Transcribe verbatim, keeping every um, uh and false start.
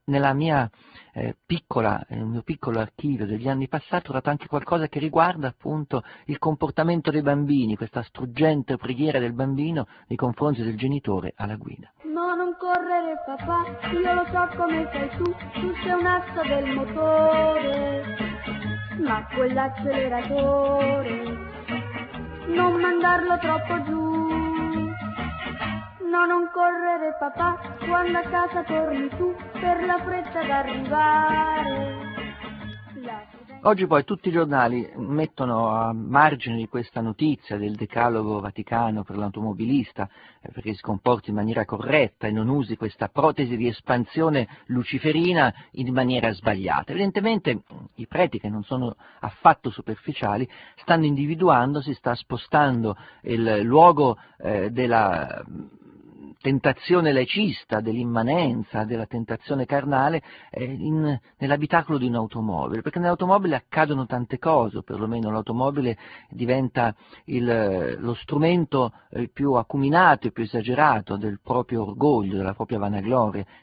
nella mia eh, piccola, nel mio piccolo archivio degli anni passati ho trovato anche qualcosa che riguarda appunto il comportamento dei bambini, questa struggente preghiera del bambino nei confronti del genitore alla guida. No, non correre papà, io lo so come sei tu, tu sei un asso del motore, ma quell'acceleratore, non mandarlo troppo giù. No, non correre papà, quando a casa torni tu, per la fretta d'arrivare. La... Oggi poi tutti i giornali mettono a margine di questa notizia del decalogo vaticano per l'automobilista, eh, perché si comporti in maniera corretta e non usi questa protesi di espansione luciferina in maniera sbagliata. Evidentemente i preti, che non sono affatto superficiali, stanno individuando, si sta spostando il luogo eh, della tentazione laicista, dell'immanenza, della tentazione carnale eh, in, nell'abitacolo di un'automobile, perché nell'automobile accadono tante cose, o perlomeno l'automobile diventa il, lo strumento eh, più acuminato e più esagerato del proprio orgoglio, della propria vanagloria,